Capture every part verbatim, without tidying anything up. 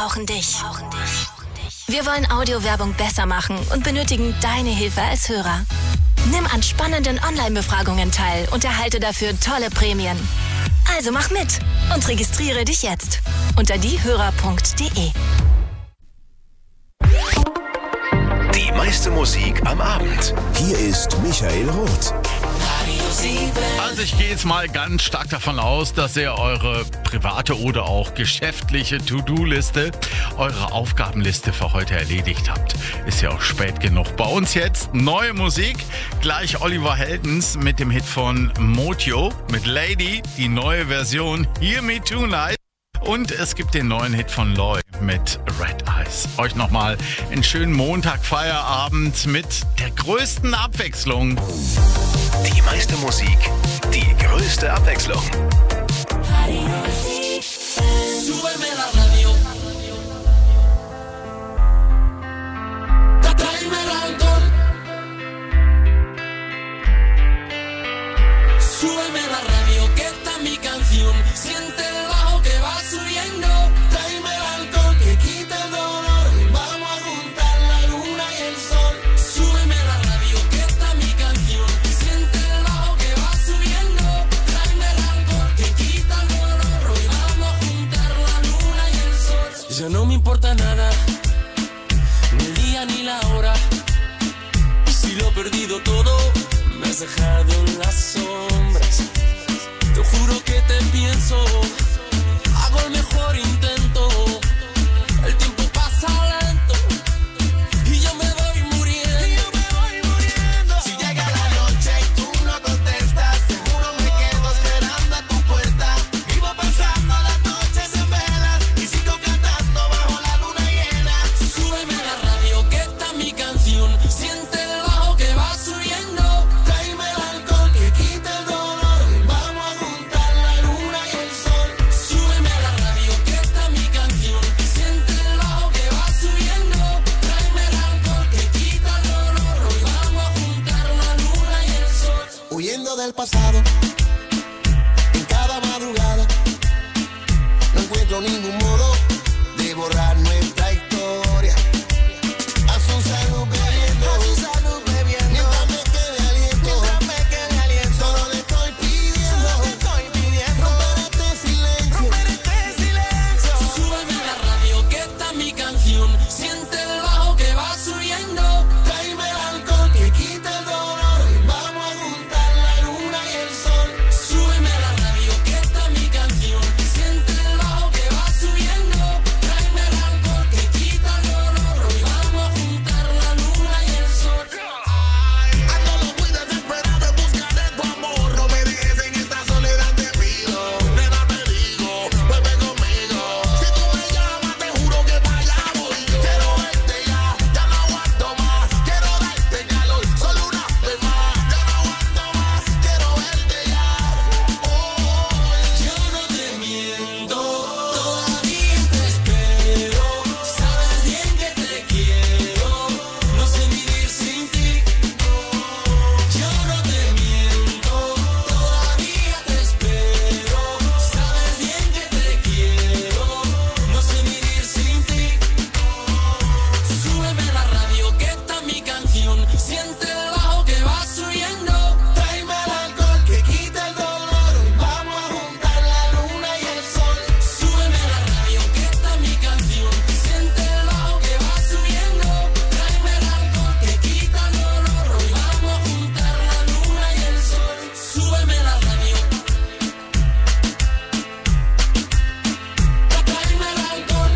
brauchen dich. Wir wollen Audiowerbung besser machen und benötigen deine Hilfe als Hörer. Nimm an spannenden Online-Befragungen teil und erhalte dafür tolle Prämien. Also mach mit und registriere dich jetzt unter diehörer punkt de. Die meiste Musik am Abend. Hier ist Michael Roth. Also ich gehe jetzt mal ganz stark davon aus, dass ihr eure private oder auch geschäftliche To-Do-Liste, eure Aufgabenliste für heute erledigt habt. Ist ja auch spät genug. Bei uns jetzt neue Musik. Gleich Oliver Heldens mit dem Hit von Motio mit Lady, die neue Version Hear Me Tonight. Und es gibt den neuen Hit von Loy mit Red Eyes. Euch nochmal einen schönen Montag, Feierabend mit der größten Abwechslung. Die meiste Musik, die größte Abwechslung. Súbeme la radio. Tráeme el alcohol. Súbeme la radio, que esta es mi canción. Siente el bajo que va subiendo. Tráeme el alcohol que quita el dolor. Vamos a juntar la luna y el sol. Súbeme la radio, que esta es mi canción. Siente el bajo que va subiendo. Tráeme el alcohol que quita el dolor. Hoy vamos a juntar la luna y el sol. Ya no me importa nada, ni el día ni la hora. Si lo he perdido todo, me has dejado en las sombras. Te juro que te pienso, hago el mejor intento. El tiempo pasa lento y yo me voy muriendo. Y yo me voy muriendo. Si llega la noche y tú no contestas, seguro me quedo esperando a tu puerta. Vivo pasando las noches en velas y sigo cantando bajo la luna llena. Súbeme la radio, que esta es mi canción. Siente el bajo que va subiendo. Tráeme el alcohol que quita el dolor. Vamos a juntar la luna y el sol. Súbeme la radio, que esta es mi canción. Siente el bajo que va subiendo. Tráeme el alcohol que quita el dolor. Hoy vamos a juntar la luna y el sol. Huyendo del pasado, en cada madrugada, no encuentro ningún modo de borrar nuestra historia. A su salud bebiendo, a su salud bebiendo. Mientras me quede aliento, mientras me quede aliento. Solo le estoy pidiendo, solo le estoy pidiendo. Romper este silencio, romper este silencio. Súbeme la radio, que esta es mi canción. Siente el bajo que va subiendo. Tráeme el alcohol que quita el dolor. Vamos a juntar la luna y el sol. Súbeme la radio, que esta es mi canción. Siente el bajo que va subiendo. Tráeme el alcohol que quita el dolor. Hoy vamos a juntar la luna y el sol. Ando muy desesperado en busca de tu amor. No me dejes en esta soledad, te pido. Nena, te digo, vuelve conmigo. Si tú me llamas, te juro que para allá voy yo. Quiero verte ya, ya no aguanto más. Quiero darte calor, solo una vez más. Ya no aguanto más, quiero verte ya. Oh, yo no te miento, todavía te espero. Sabes bien que te quiero, no sé vivir sin ti. Yo no te miento, todavía te espero. Sabes bien que te quiero, no sé vivir sin ti. Súbeme la radio, que esta es mi canción. Siente el bajo que va subiendo. Tráeme el alcohol que quita el dolor. Vamos a juntar la luna y el sol. Súbeme la radio, que esta es mi canción. Siente el bajo que va subiendo. Tráeme el alcohol que quita el dolor. Hoy vamos a juntar la luna y el sol. Súbeme la radio. Tráeme el alcohol.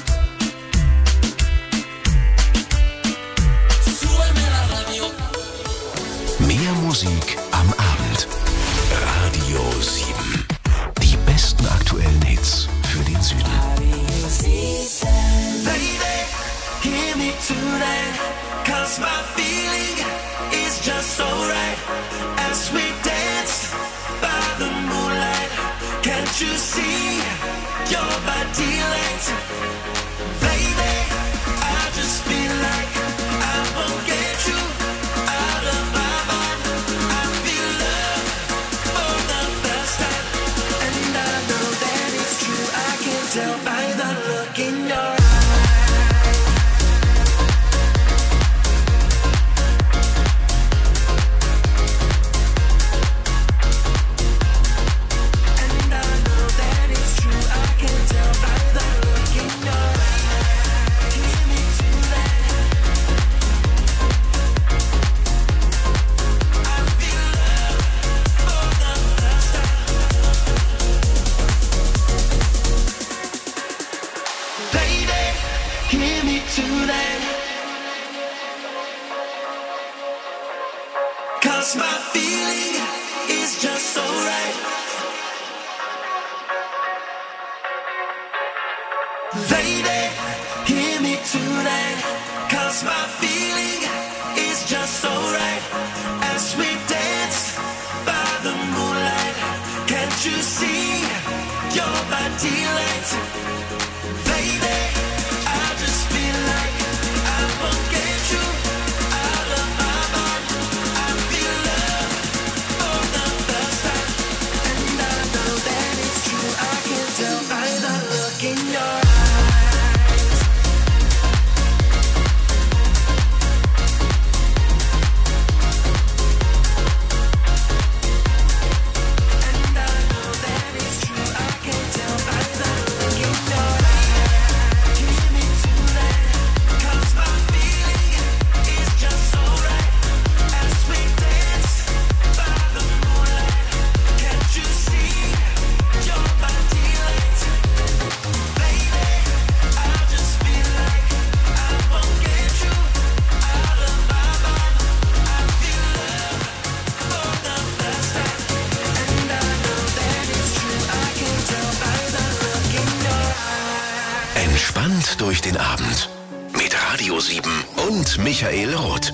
Súbeme la radio. Mehr Musik am Abend. Radio sieben. Die besten aktuellen Hits für den Süden. Lady, hear me tonight, 'cause my feeling is just so right. As we dance by the moonlight, can't you see your body light? Lady, I just feel like I won't get you out of my mind. I feel love for the first time, and I know that it's true. I can tell by the look in your eyes. 'cause my feeling is just so right. Lady, hear me tonight, 'cause my feeling is just so right. As we dance by the moonlight, can't you see your body light? Baby, I just feel like I won't get you out of my mind. I feel love for the first time, and I know that it's true. I can tell by the look in your eyes. Entspannt durch den Abend mit Radio sieben und Michael Roth.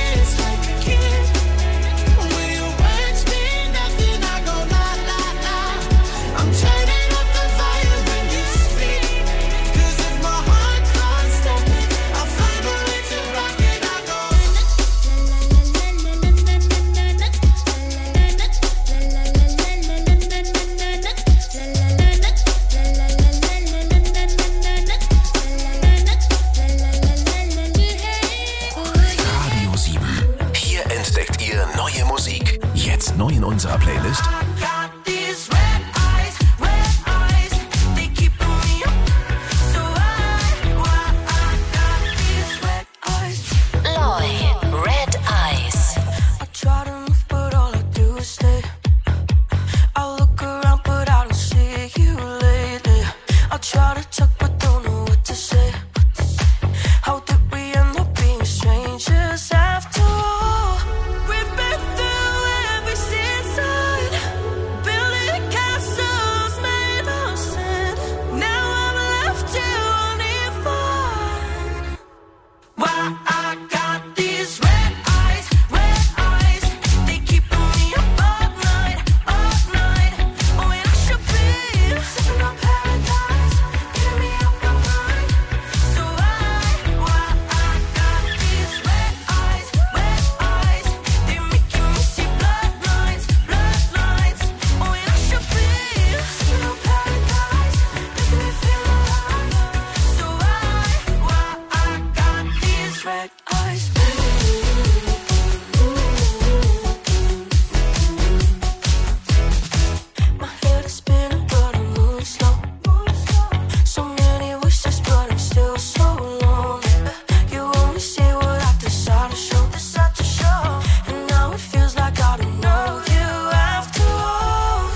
La Neue Musik. Jetzt neu in unserer Playlist.